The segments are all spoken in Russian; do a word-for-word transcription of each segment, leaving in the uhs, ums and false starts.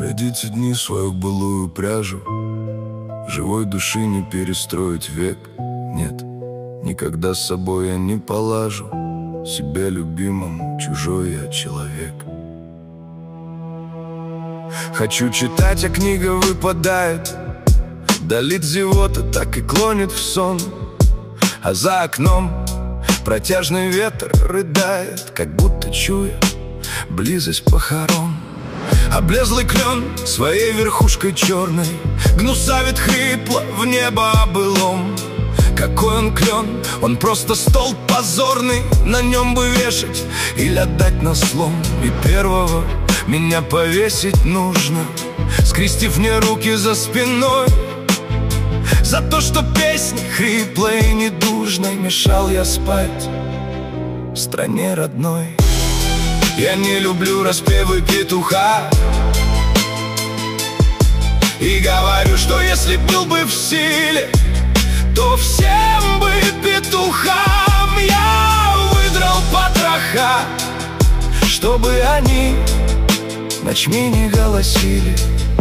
Глядите дни свою былую пряжу, живой души не перестроить век. Нет, никогда с собой я не полажу, себе любимому чужой я человек. Хочу читать, а книга выпадает, долит зевота, так и клонит в сон. А за окном протяжный ветер рыдает, как будто чуя близость похорон. Облезлый клен своей верхушкой черной гнусавит хрипло в небо о былом. Какой он клен, он просто столб позорный, на нем бы вешать или отдать на слом. И первого меня повесить нужно, скрестив мне руки за спиной, за то, что песни хриплой и недужной мешал я спать в стране родной. Я не люблю распевы петуха и говорю, что если был бы в силе, то всем бы петухам я выдрал потроха, чтобы они ночми не голосили.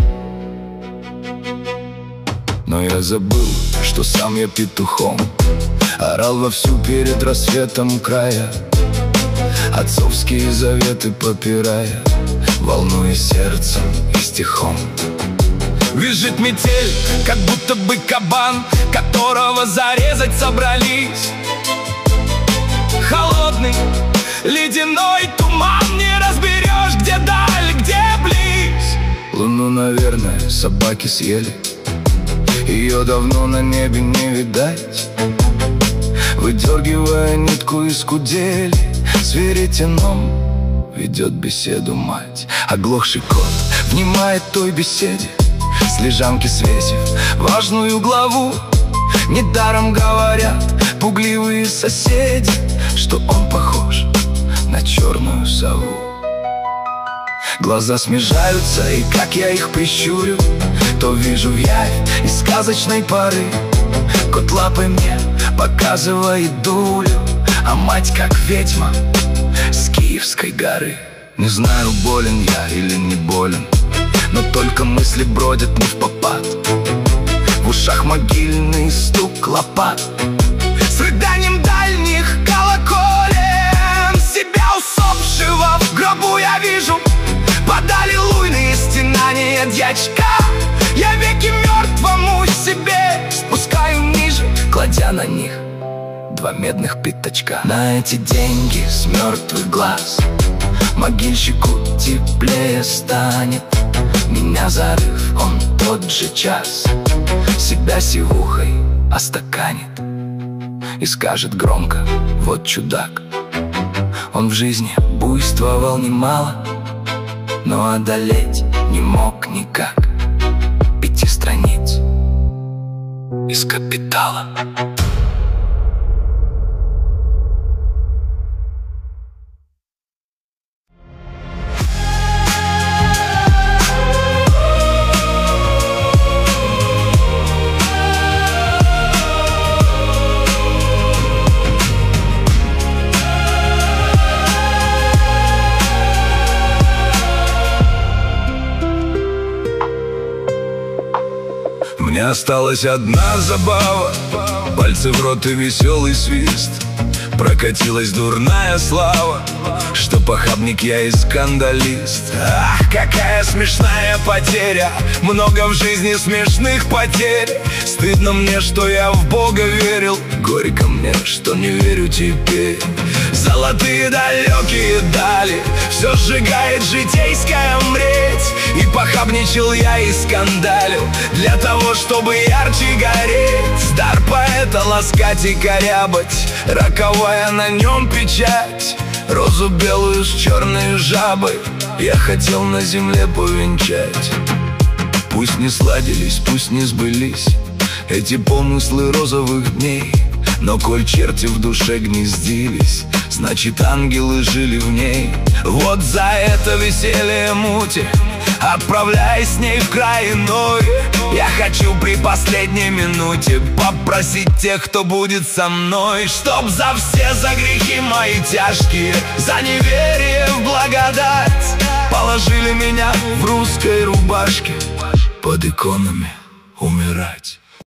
Но я забыл, что сам я петухом орал вовсю перед рассветом края, отцовские заветы попирая, волнуясь сердцем и стихом. Визжит метель, как будто бы кабан, которого зарезать собрались. Холодный, ледяной туман, не разберешь, где даль, где близь. Луну, наверное, собаки съели, ее давно на небе не видать. Выдергивая нитку из кудели, с веретеном ведет беседу мать. Оглохший кот внимает той беседе, с лежанки свесив важную главу. Недаром говорят пугливые соседи, что он похож на черную сову. Глаза смежаются, и как я их прищурю, то вижу явь из сказочной поры. Кот лапой мне показывает дулю, а мать как ведьма с Киевской горы. Не знаю, болен я или не болен, но только мысли бродят не впопад. В ушах могильный стук лопат с рыданием дальних колоколен. Себя усопшего в гробу я вижу, подали луйные стенания дьячка. Я веки мертвому себе спускаю ниже, кладя на них два медных пятачка. На эти деньги с мертвых глаз могильщику теплее станет. Меня зарыв, он тот же час себя сивухой остаканит и скажет громко: вот чудак. Он в жизни буйствовал немало, но одолеть не мог никак пяти страниц из «Капитала». Мне осталась одна забава, пальцы в рот и веселый свист. Прокатилась дурная слава, что похабник я и скандалист. Ах, какая смешная потеря, много в жизни смешных потерь. Стыдно мне, что я в Бога верил, горько мне, что не верю теперь. Золотые далекие дали, все сжигает житейская мреть. И похабничал я и скандалил для того, чтобы ярче гореть. Дар поэта ласкать и корябать, роковая на нем печать. Розу белую с черной жабой я хотел на земле повенчать. Пусть не сладились, пусть не сбылись эти помыслы розовых дней, но коль черти в душе гнездились, значит ангелы жили в ней. Вот за это веселье мути отправляй с ней в край иной. Я хочу при последней минуте попросить тех, кто будет со мной, чтоб за все, за грехи мои тяжкие, за неверие в благодать положили меня в русской рубашке под иконами умирать.